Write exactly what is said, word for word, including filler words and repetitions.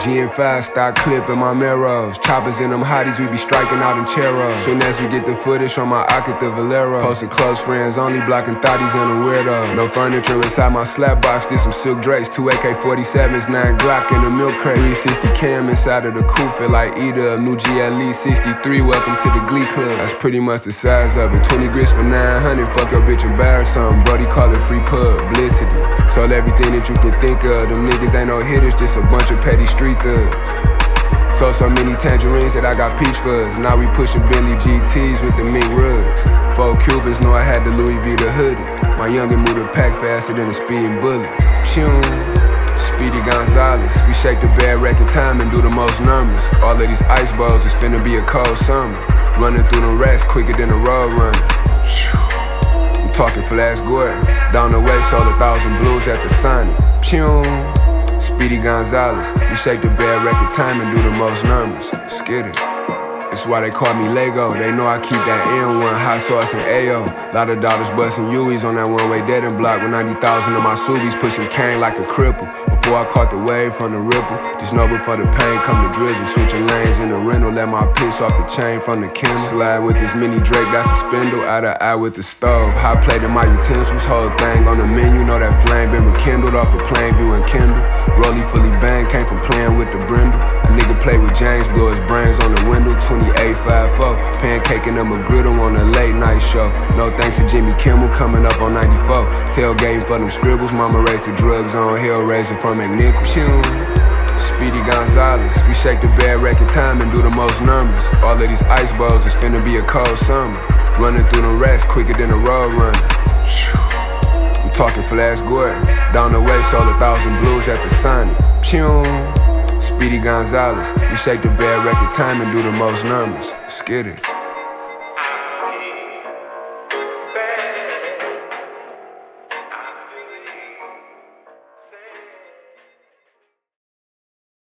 G and five stock clip in my mirrors. Choppers in them hotties, we be striking out in Cheros. Soon as we get the footage from my Ocket the Valero. Posted close friends only, blocking thotties and a weirdo. No furniture inside my slap box, did some silk drapes. Two A K forty-sevens, nine Glock in the milk crate. three sixty cam inside of the coupe, feel like Eda, a new G L E sixty-three. Welcome to the Glee Club. That's pretty much the size of it. twenty grits for nine hundred, fuck your bitch, embarrass something. Brody call it free publicity. Sold everything that you can think of. Them niggas ain't no hitters, just a bunch of petty street thugs. Sold so many tangerines that I got peach fuzz. Now we pushing Billy G Ts with the mink rugs. Four Cubans know I had the Louis V the hoodie. My youngin' moved the pack faster than a speeding bullet. Pew. Speedy Gonzalez, we shake the bad record time and do the most numbers. All of these ice balls is finna be a cold summer. Running through the racks quicker than a road runner. I'm talking Flash Gordon. Down the way, sold a thousand blues at the Sonic. Pew. Speedy Gonzalez, we shake the bad record time and do the most numbers. Let's get it. That's why they call me Lego. They know I keep that N one, hot sauce and Ayo. Lot of daughters busting U Es on that one-way dead end block. With ninety thousand of my Subies pushing cane like a cripple. Before I caught the wave from the ripple, just know before the pain come the drizzle. Switching lanes in the rental, let my piss off the chain from the Kindle. Slide with this mini Drake, that's a spindle. Eye to eye with the stove. Hot plate in my utensils, whole thing on the menu. Know that flame been rekindled off a plain view and Kindle. Rollie fully banged, came from playing with the brindle. A nigga play with James, blew his brains on the window. twenty-eight fifty-four, pancaking them a griddle on a late night show. No thanks to Jimmy Kimmel, coming up on ninety-four. Tailgating for them scribbles, mama raised the drugs on Hellraiser from McNichol. Speedy Gonzalez, we shake the bad record time and do the most numbers. All of these ice balls is finna be a cold summer. Running through the racks quicker than a road runner. I'm talking Flash Gordon. Down the way, sold a thousand blues at the Sonic. Pew. Speedy Gonzalez, we shake the bad record time and do the most numbers. Let's get it.